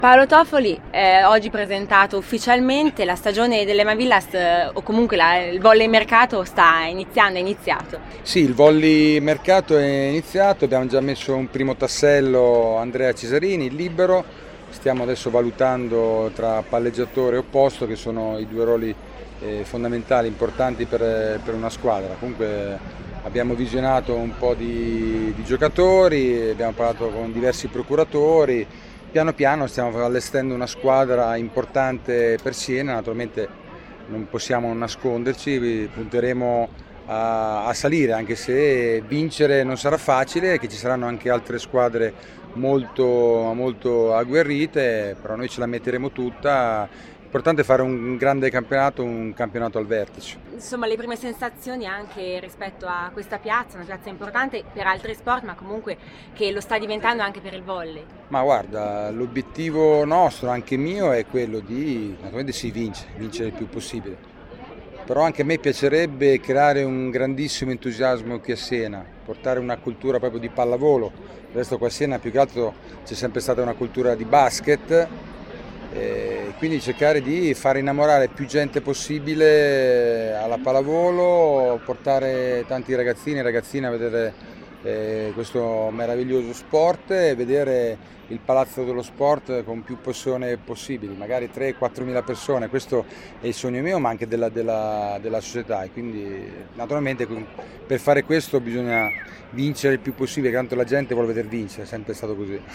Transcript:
Paolo Toffoli oggi presentato ufficialmente la stagione dell'Ema Villas, o comunque il volley mercato sta iniziando, è iniziato. Sì, il volley mercato è iniziato, abbiamo già messo un primo tassello, Andrea Cesarini, il libero, stiamo adesso valutando tra palleggiatore e opposto, che sono i due ruoli fondamentali, importanti per una squadra. Comunque abbiamo visionato un po' di giocatori, abbiamo parlato con diversi procuratori, piano piano stiamo allestendo una squadra importante per Siena, naturalmente non possiamo nasconderci, punteremo a salire, anche se vincere non sarà facile, che ci saranno anche altre squadre molto agguerrite, però noi ce la metteremo tutta. L'importante è fare un grande campionato, un campionato al vertice. Insomma, le prime sensazioni anche rispetto a questa piazza, una piazza importante per altri sport, ma comunque che lo sta diventando anche per il volley. Ma guarda, l'obiettivo nostro, anche mio, è quello di, naturalmente si vince, vincere il più possibile. Però anche a me piacerebbe creare un grandissimo entusiasmo qui a Siena, portare una cultura proprio di pallavolo. Adesso qua a Siena più che altro c'è sempre stata una cultura di basket, quindi cercare di far innamorare più gente possibile alla pallavolo, portare tanti ragazzini e ragazzine a vedere questo meraviglioso sport e vedere il Palazzo dello Sport con più persone possibili, magari 3-4 mila persone. Questo è il sogno mio, ma anche della società, e quindi naturalmente per fare questo bisogna vincere il più possibile, tanto la gente vuole vedere vincere, è sempre stato così.